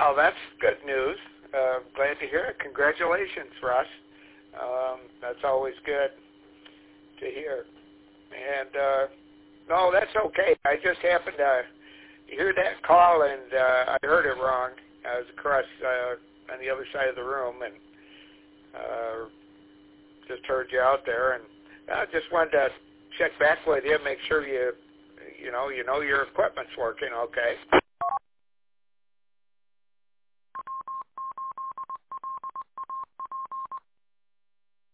Well, that's good news. Glad to hear it. Congratulations, Russ. That's always good to hear. And no, that's okay. I just happened to hear that call, and I heard it wrong. I was across on the other side of the room, and just heard you out there, and I just wanted to check back with you, make sure you know your equipment's working okay.